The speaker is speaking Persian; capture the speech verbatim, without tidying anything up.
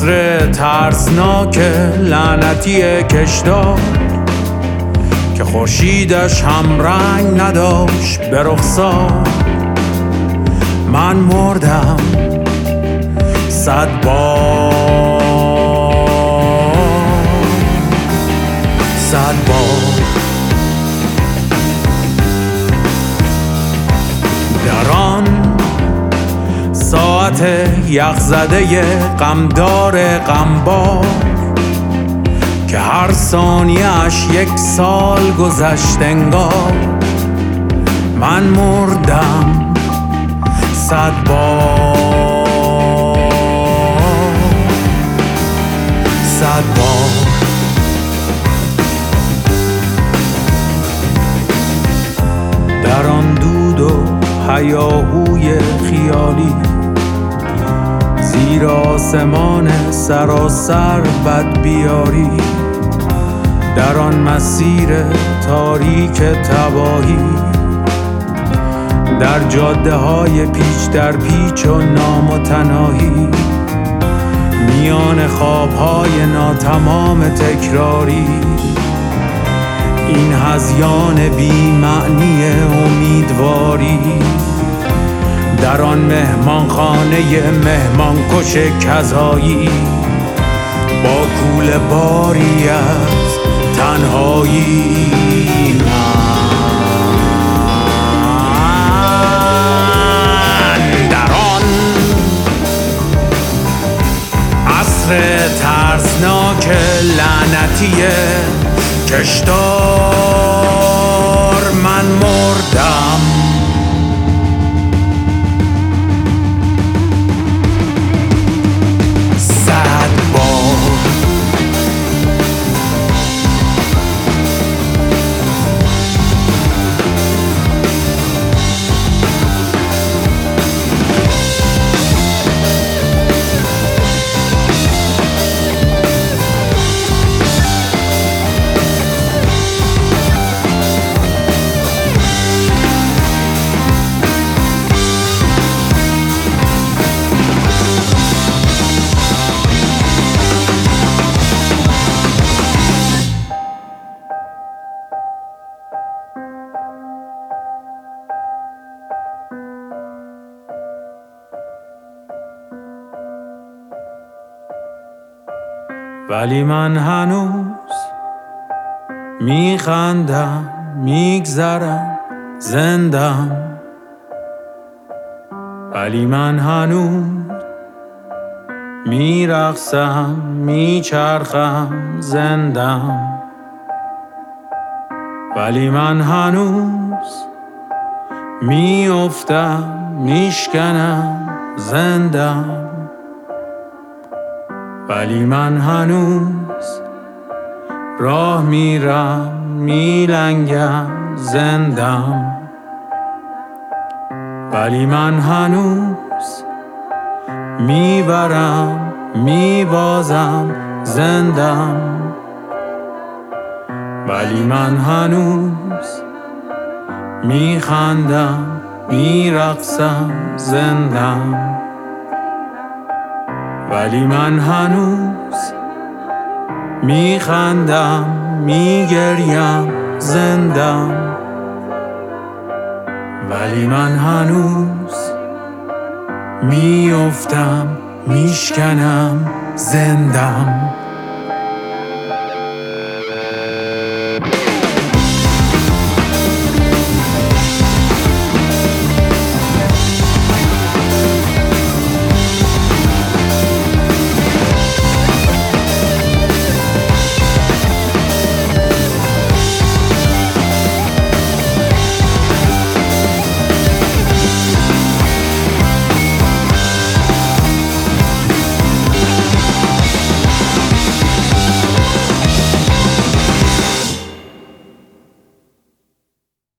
عصر ترسناک لعنتی کشدار که خورشیدش هم رنگ نداشت به رخسار. من مردم صد بار صد بار در آن ساعت یخزده غمدار غمبار که هر ثانیه‌اش یک سال گذشت انگار. من مردم صد بار صد بار در آن دود و هیاهوی خیالی زیر آسمان سراسر بد بیاری، در آن مسیر تاریک تباهی، در جاده های پیچ در پیچ و نامتناهی، میان خواب های ناتمام تکراری، این هذیان بی معنی امیدواری، در آن مهمان خانه مهمان کش کذایی، با کوله باری از تنهایی. من در آن عصر ترسناک لعنتی کشدار من مردم صد بار ولی من هنوز میخندم، میگذرم، زندم. ولی من هنوز میرقصم، میچرخم، زندم. ولی من هنوز میافتم، میشکنم، زندم. ولی من هنوز راه میرم، میلنگم، زندم. ولی من هنوز میبرم، میبازم، زندم. ولی من هنوز میخندم، میرقصم، زندم. ولی من هنوز میخندم، میگریم، زندم. ولی من هنوز میافتم، میشکنم، زندم.